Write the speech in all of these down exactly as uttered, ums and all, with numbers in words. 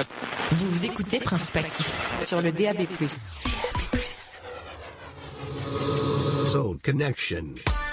Vous écoutez Principe Actif sur le D A B plus. Soul Connection.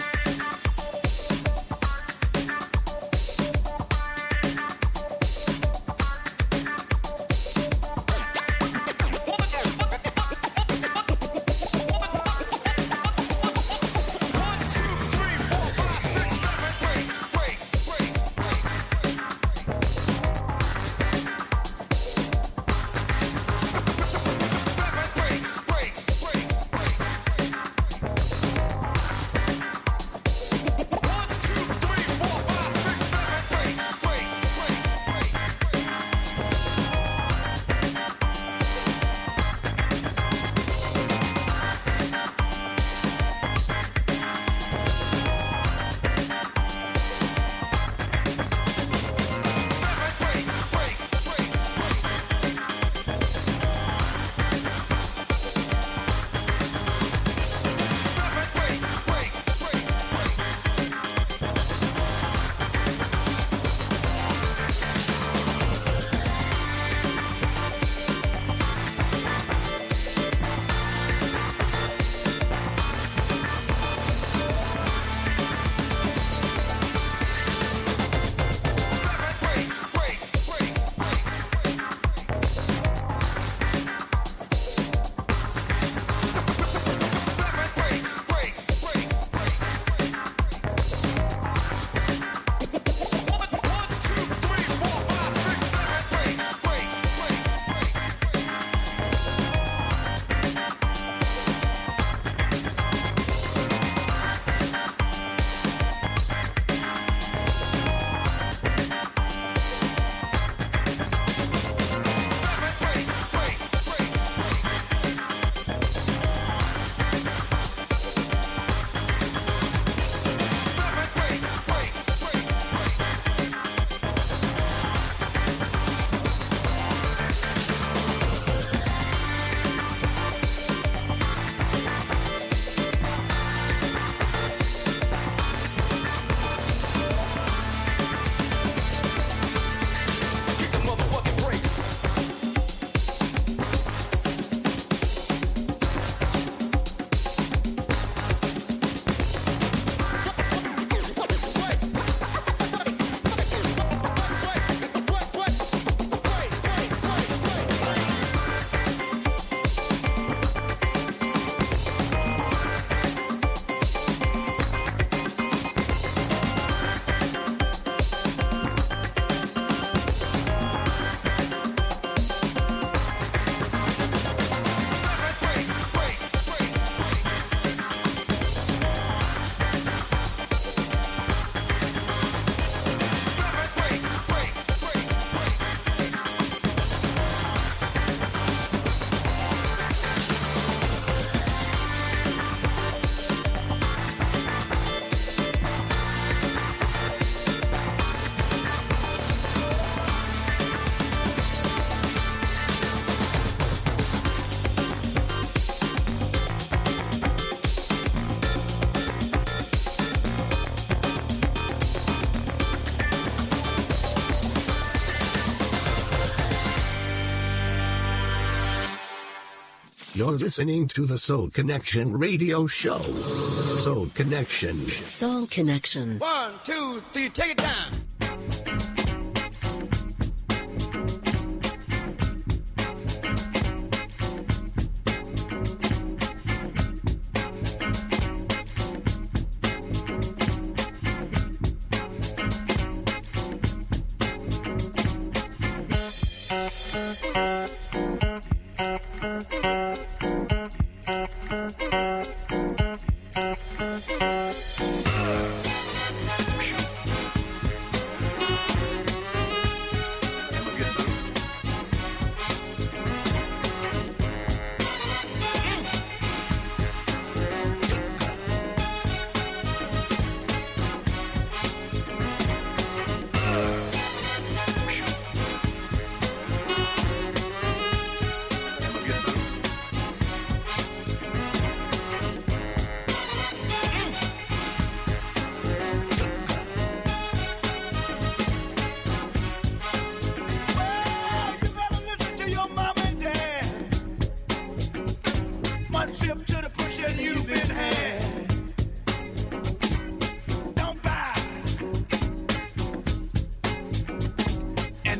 You're listening to the Soul Connection radio show. Soul Connection. Soul Connection. One, two, three, take it down.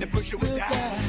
the pusher will die.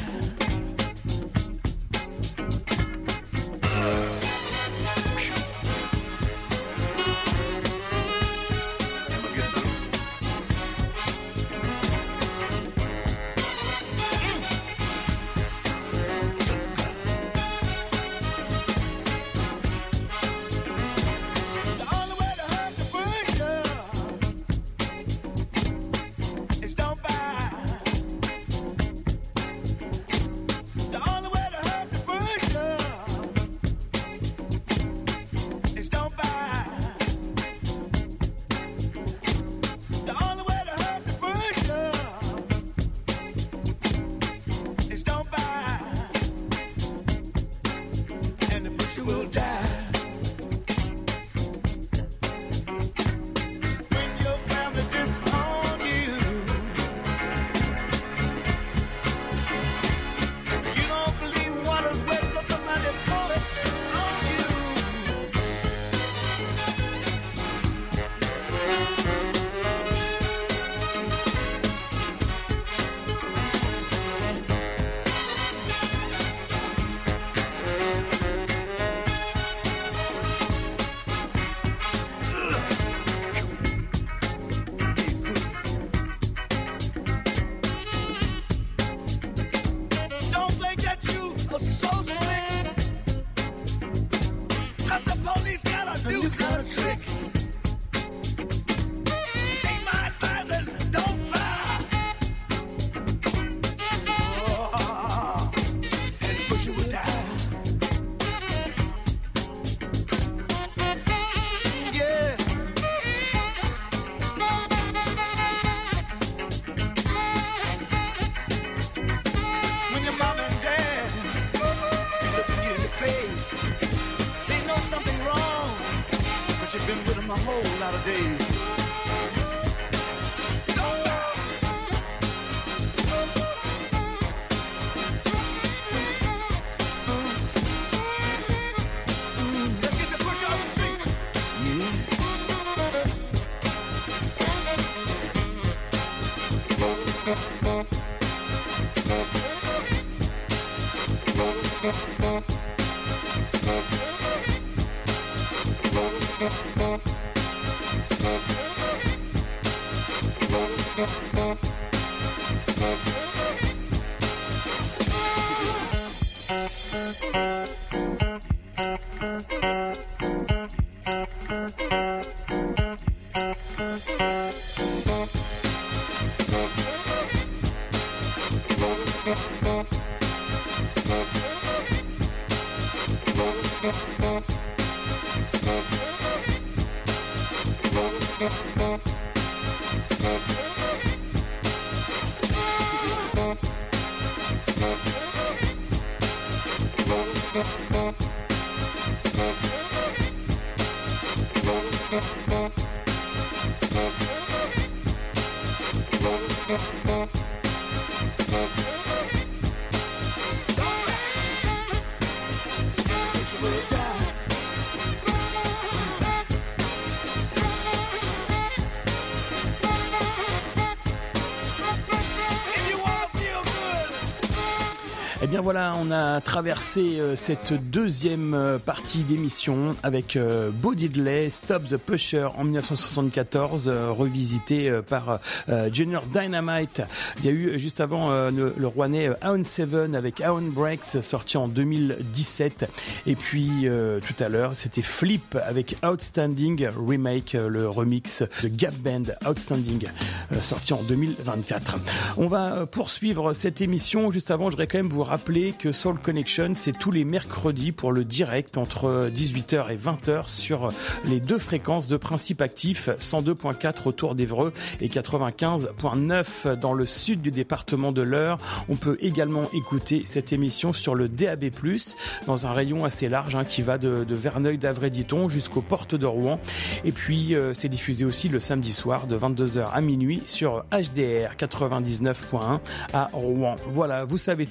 Eh bien voilà, on a traversé euh, cette deuxième euh, partie d'émission avec euh, Bo Diddley, Stop the Pusher en dix-neuf cent soixante-quatorze, euh, revisité euh, par euh, Junior Dynamite. Il y a eu juste avant euh, le, le rouennais euh, Aon Seven avec Aon Breaks, sorti en deux mille dix-sept. Et puis euh, tout à l'heure, c'était Flip avec Outstanding Remake, euh, le remix de Gap Band Outstanding, euh, sorti en deux mille vingt-quatre. On va euh, poursuivre cette émission. Juste avant, je voudrais quand même vous rappeler que Soul Connection, c'est tous les mercredis pour le direct entre dix-huit heures et vingt heures sur les deux fréquences de Principe Actif, cent deux virgule quatre autour d'Évreux et quatre-vingt-quinze virgule neuf dans le sud du département de l'Eure. On peut également écouter cette émission sur le D A B plus, dans un rayon assez large hein, qui va de, de Verneuil-d'Avray-Diton jusqu'aux portes de Rouen. Et puis euh, c'est diffusé aussi le samedi soir de vingt-deux heures à minuit sur H D R quatre-vingt-dix-neuf virgule un à Rouen. Voilà, vous savez tout.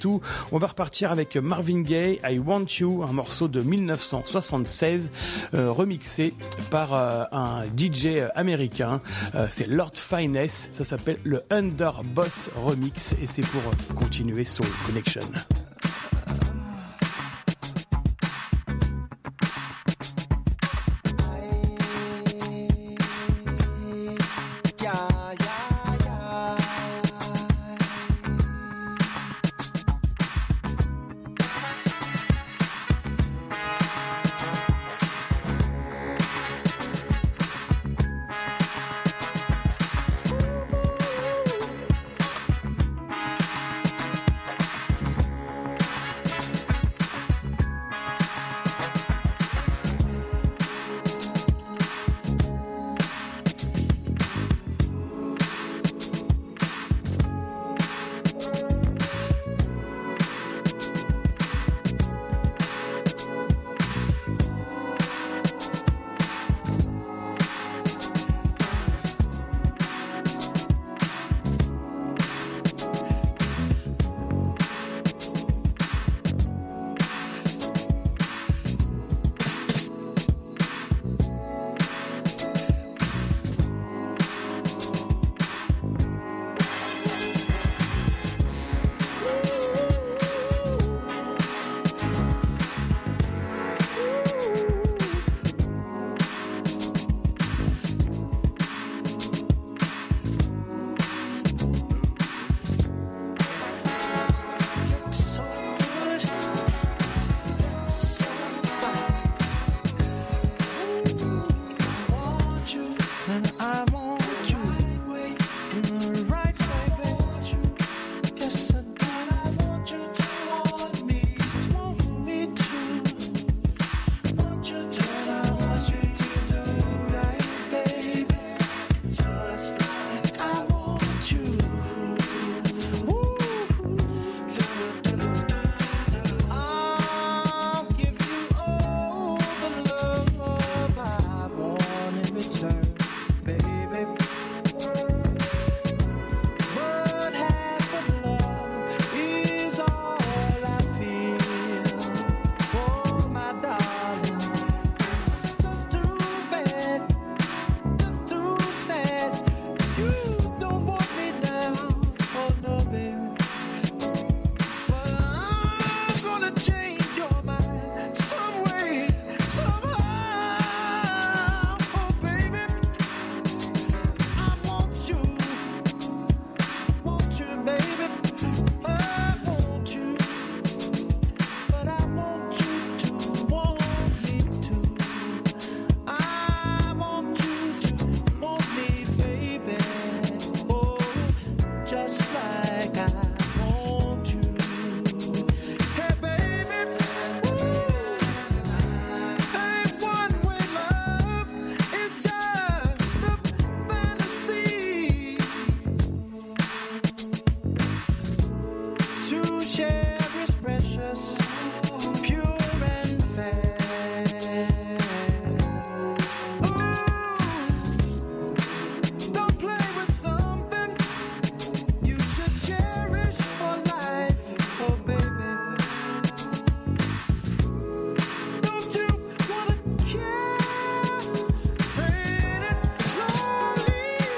On va repartir avec Marvin Gaye, I Want You, un morceau de dix-neuf cent soixante-seize, euh, remixé par euh, un D J américain. Euh, c'est Lord Finesse, ça s'appelle le Underboss Remix et c'est pour continuer Soul Connection.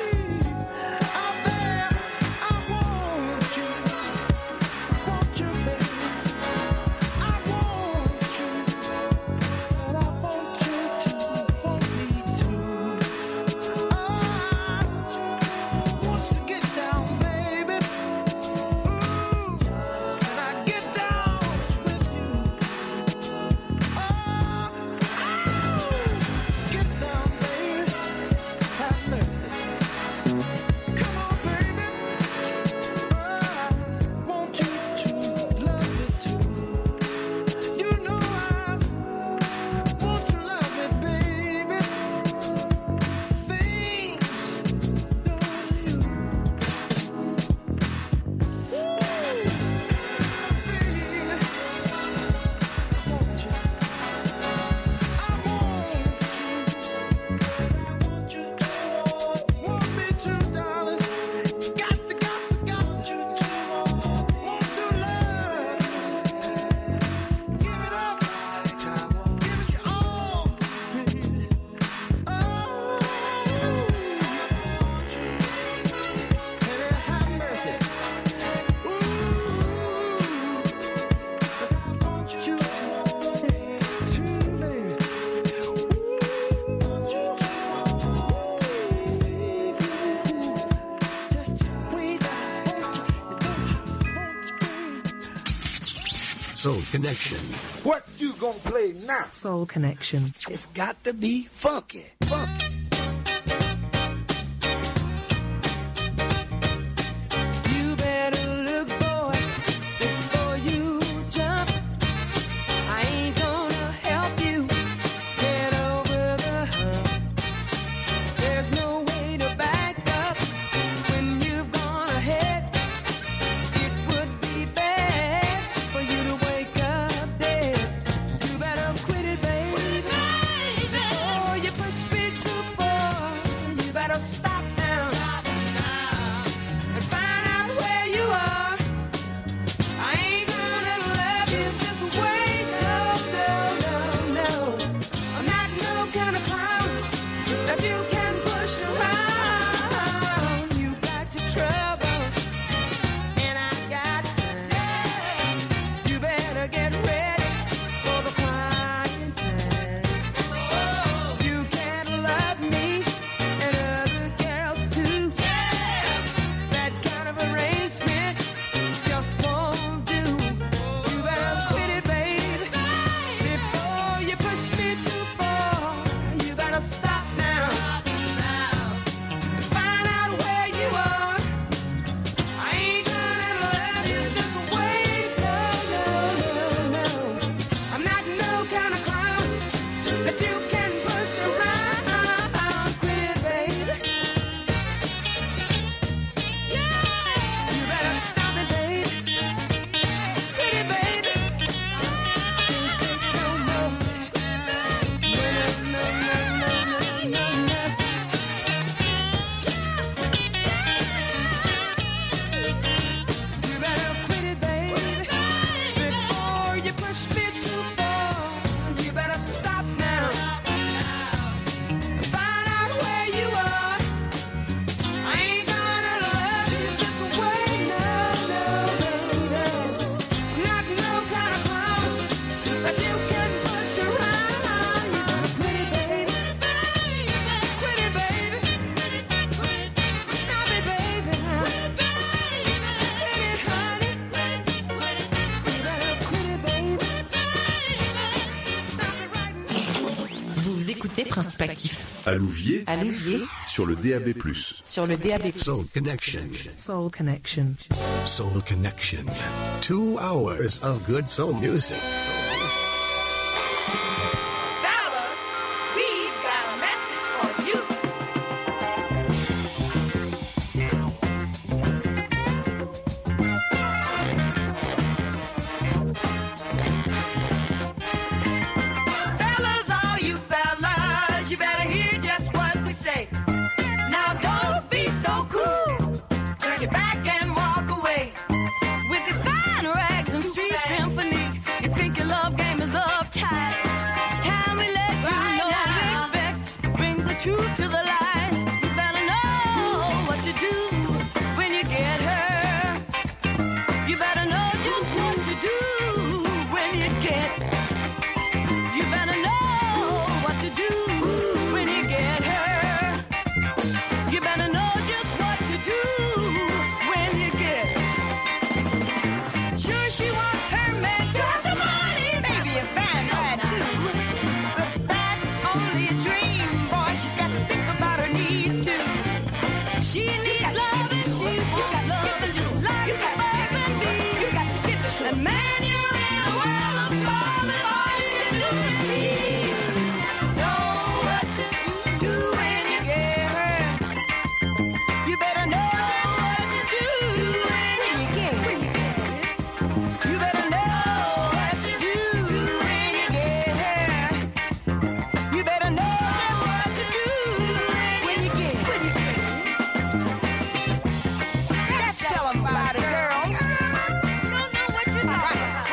You Soul Connection. What you gonna play now? Soul Connection. It's got to be funky, funky. You better look, boy, before you jump. I ain't gonna help you get over the hump. There's no way to back up when you've gone ahead. It would be bad for you to wake up dead. You better quit it, baby. Before you push me too far, you better stop now. And find out where you are. I ain't gonna love you this way. No, no, no, no. I'm not no kind of clown that you can push around. You got your troubles, and I got mine. You better get ready for the crying time. You can't love me and other girls too. That kind of arrangement just won't do. You better quit it, baby. Before you push me too far, you better stop now. Find out where you are. I ain't gonna love you this way. No, no, no, no. I'm not no kind of clown that you can push around. Quit it, baby. You better stop it, baby. Quit it, baby. Can't take no more. No, no, no, no, no, no, no. You better quit it, baby. Before you push me too far, you better stop now. Find out where you are. I ain't gonna love you this way. No, no, no, no. I'm not no kind of clown that you can push around. You better quit it, baby. Quit it, baby. Stop it, baby. Quit it, honey. You better quit it, baby. Stop it right now. Vous écoutez Principe Actif. À Louviers, À Louviers, sur le D A B plus. sur le D A B plus. Soul Connection. Soul Connection. Soul Connection. Two hours of good soul music. Fellas, we've got a message for you. Fellas, all you fellas, you better hear just what we say. Now don't be so cool. Turn your back and walk away. With your fine rags and street symphony, you think your love game is uptight. It's time we let you know we expect. Bring the truth to the light. You better know what to do when you get hurt. You better know just what to do when you get. You better know what to do when you get hurt. You better know just what to do when you get. Sure, she wants her man to have some money, maybe a fine ride too. But that's only a dream, boy. She's got to think about her needs too. She needs love and she wants love and just like a bird and bee. And man, you're in a world of trouble and all you can do is eat. Know what to do when you get hurt. You better know just what to do when you get hurt. You better know what to do when you get hurt. You better know just what to do when you get hurt. Let's tell 'em about it, girls. Don't know what you're talking about.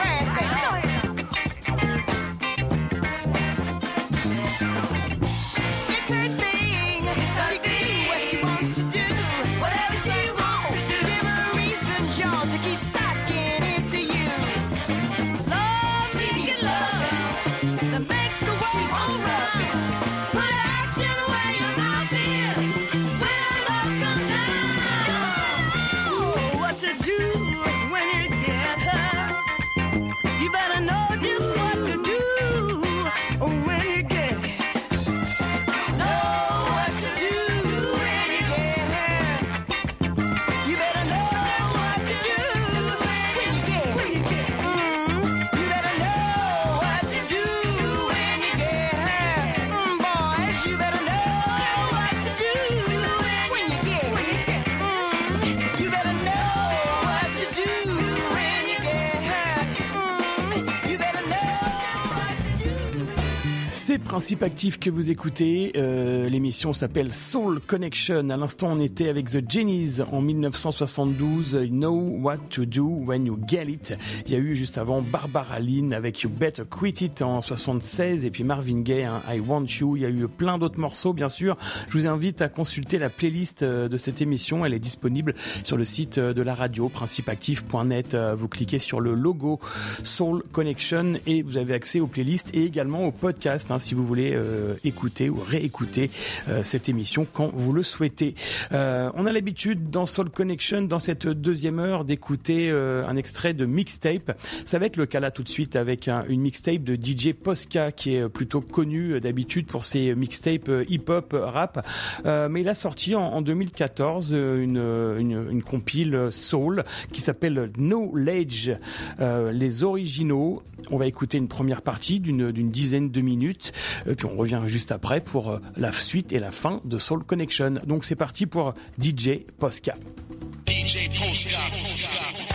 C'est Principe Actif que vous écoutez. Euh, l'émission s'appelle Soul Connection. À l'instant, on était avec The Genies en dix-neuf cent soixante-douze. You Know What to Do When You Get It. Il y a eu juste avant Barbara Lynn avec You Better Quit It en soixante-seize. Et puis Marvin Gaye, hein, I Want You. Il y a eu plein d'autres morceaux, bien sûr. Je vous invite à consulter la playlist de cette émission. Elle est disponible sur le site de la radio, principe actif point net. Vous cliquez sur le logo Soul Connection et vous avez accès aux playlists et également aux podcasts, hein, si vous voulez euh, écouter ou réécouter euh, cette émission quand vous le souhaitez. Euh, on a l'habitude dans Soul Connection, dans cette deuxième heure, d'écouter euh, un extrait de mixtape. Ça va être le cas là tout de suite avec un, une mixtape de D J Posca qui est plutôt connu d'habitude pour ses mixtapes hip-hop, rap. Euh, mais il a sorti en, en deux mille quatorze une, une, une compile soul qui s'appelle Knowledge, euh, les originaux. On va écouter une première partie d'une, d'une dizaine de minutes, et puis on revient juste après pour la suite et la fin de Soul Connection. Donc c'est parti pour D J Posca. D J Posca.